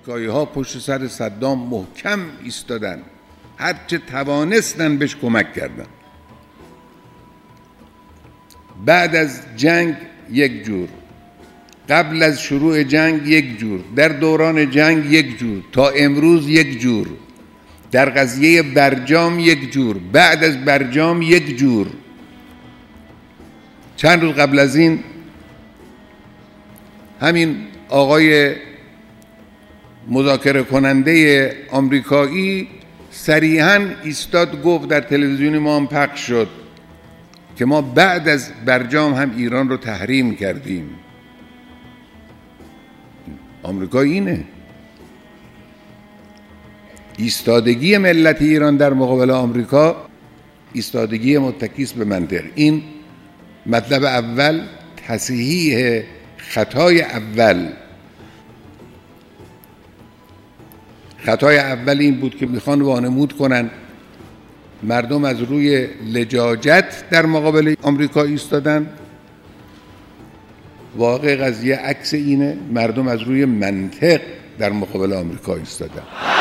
آمریکایی‌ها پشت سر صدام محکم ایستادن، هرچه توانستن بهش کمک کردن. بعد از جنگ یک جور، قبل از شروع جنگ یک جور، در دوران جنگ یک جور، تا امروز یک جور، در قضیه برجام یک جور، بعد از برجام یک جور. چند روز قبل از این همین آقای مذاکره کننده آمریکایی صریحاً ایستاد گفت، در تلویزیون ما هم پخش شد، که ما بعد از برجام هم ایران رو تحریم کردیم. آمریکا اینه. ایستادگی ملت ایران در مقابل آمریکا ایستادگی متکیست به منطق. این مطلب اول، تصحیح خطای اول. خطای اول این بود که میخوان وانمود کنن مردم از روی لجاجت در مقابل آمریکا ایستادن. واقع قضیه عکس اینه، مردم از روی منطق در مقابل آمریکا ایستادن.